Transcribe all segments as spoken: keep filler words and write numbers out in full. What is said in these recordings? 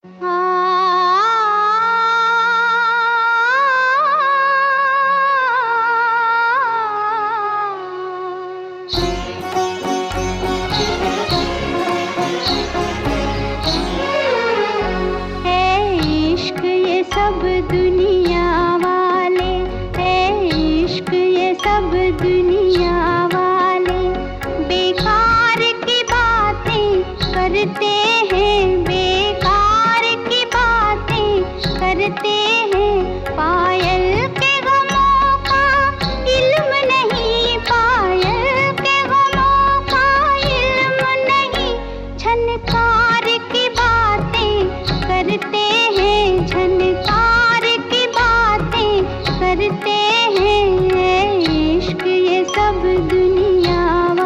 सब दुनिया वाले, है इश्क ये सब दुनिया वाले, बेकार की बातें करते हैं, बेकार की बातें करते हैं। पायल के गमों का इल्म नहीं, पायल के गमों का इल्म नहीं, झनकार की बातें करते हैं, झनकार की बातें करते हैं। इश्क ये सब दुनिया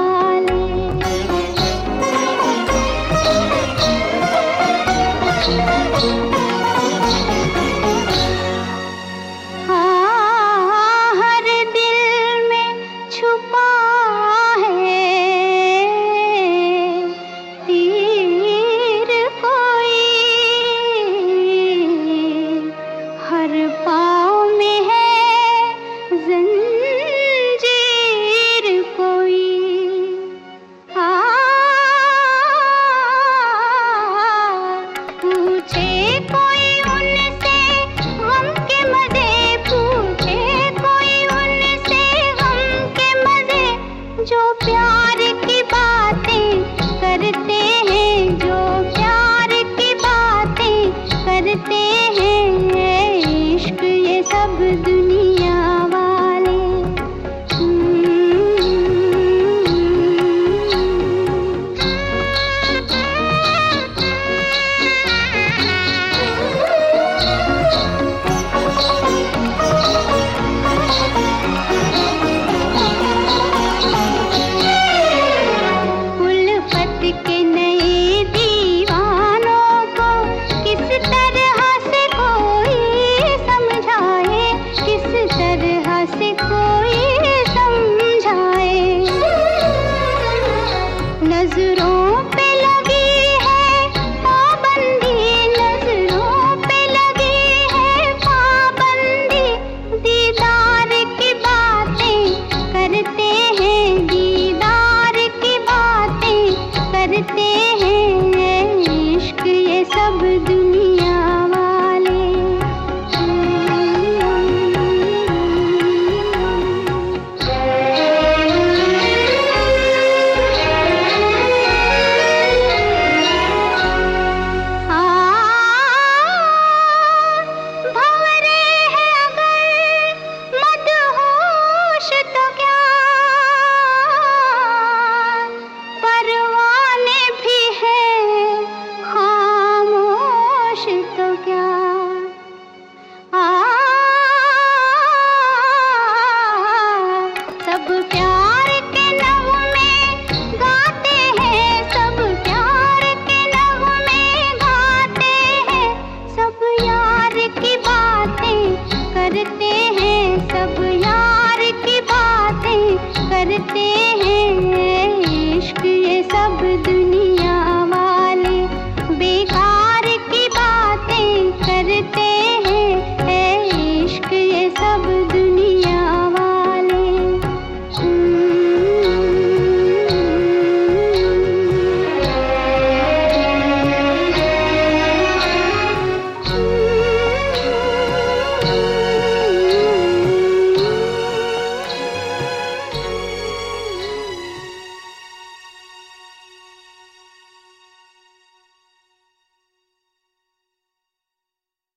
वाले।